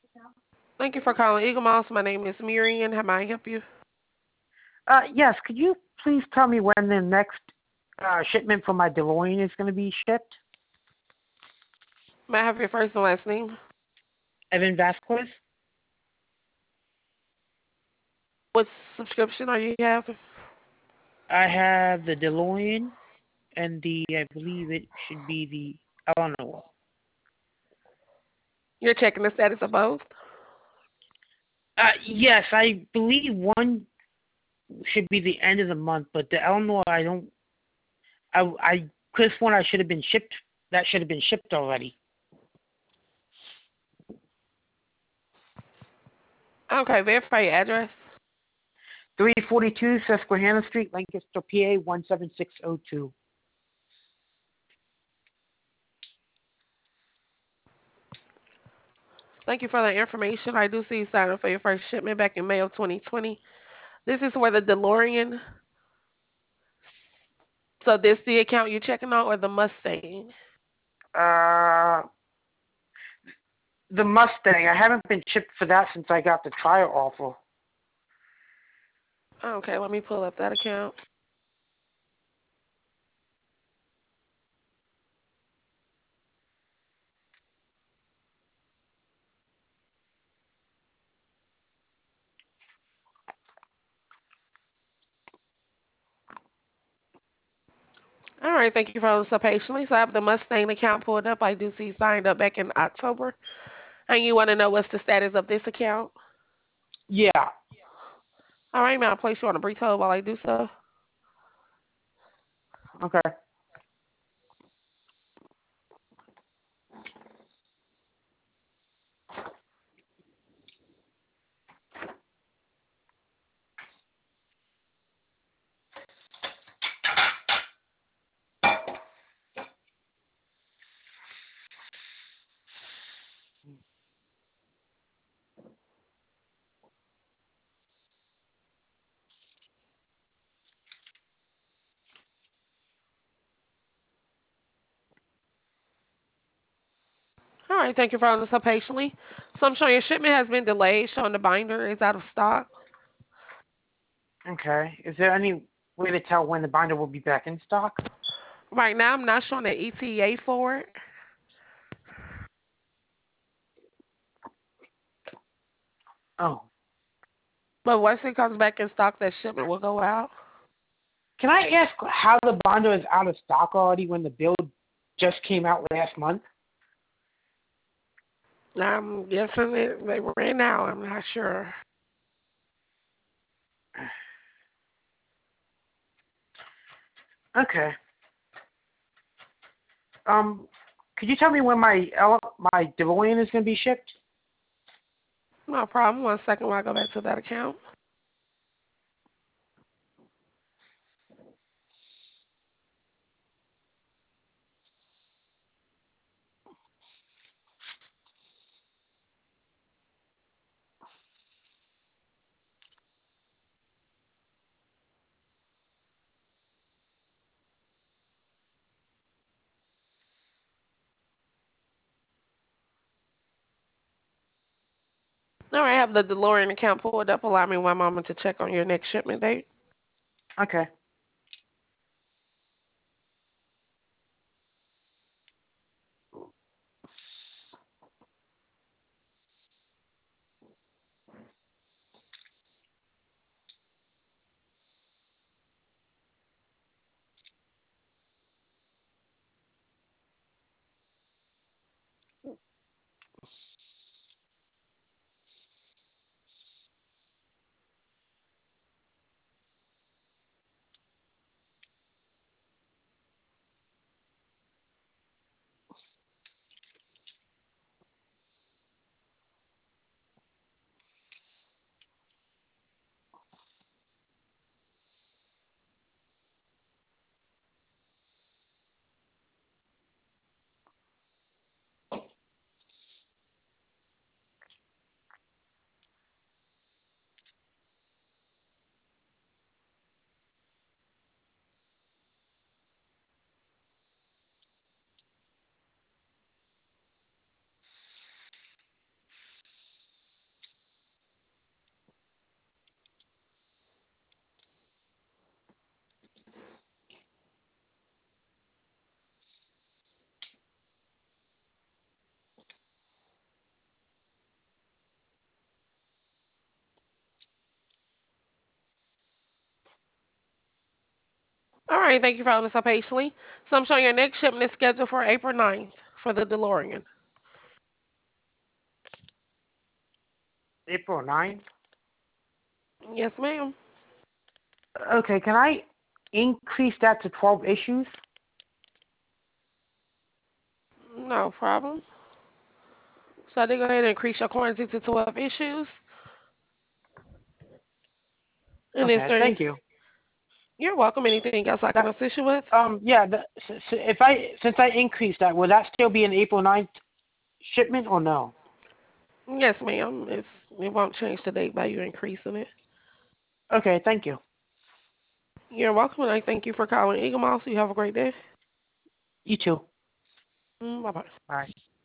Thank you for calling Eagle Moss. My name is Miriam. How may I help you? Yes, could you please tell me when the next shipment for my DeLorean is going to be shipped? May I have your first and last name? Evan Vasquez? What subscription are you having? I have the DeLorean and I believe it should be the Eleanor. You're checking the status of both? Yes, I believe one should be the end of the month, but the Eleanor, I don't, I, this one I should have been shipped, that should have been shipped already. Okay, verify your address. 342 Susquehanna Street, Lancaster, PA 17602. Thank you for the information. I do see you signed up for your first shipment back in May of 2020. This is where the DeLorean. So this the account you're checking on or the Mustang? Uh, the Mustang, I haven't been shipped for that since I got the trial offer. Okay, let me pull up that account. All right, thank you for holding so patiently. So I have the Mustang account pulled up. I do see you signed up back in October. And you want to know what's the status of this account? Yeah. All right, may I place you on a brief hold while I do so? Okay. All right, thank you for holding so patiently. So I'm showing your shipment has been delayed, showing the binder is out of stock. Okay. Is there any way to tell when the binder will be back in stock? Right now, I'm not showing the ETA for it, Oh. but once it comes back in stock, that shipment will go out. Can I ask how the binder is out of stock already when the bill just came out last month? I'm guessing they ran out. I'm not sure. Okay. Um, could you tell me when my DeLorean is going to be shipped? No problem. One second while I go back to that account. All right, I have the DeLorean account pulled up. Allow me one moment to check on your next shipment date. Okay. All right, thank you for holding so patiently. So I'm showing your next shipment is scheduled for April 9th for the DeLorean. April 9th? Yes, ma'am. Okay, can I increase that to 12 issues? No problem. So I did go ahead and increase your quantity to 12 issues. And is Okay, there any, thank you. you're welcome. Anything else I can That assist you with? yeah, if I since I increased that, will that still be an April 9th shipment or no? Yes, ma'am. It won't change the date by you increasing it. Okay, thank you. You're welcome, and I thank you for calling Eagle Moss. You have a great day. You too. Bye bye. Bye.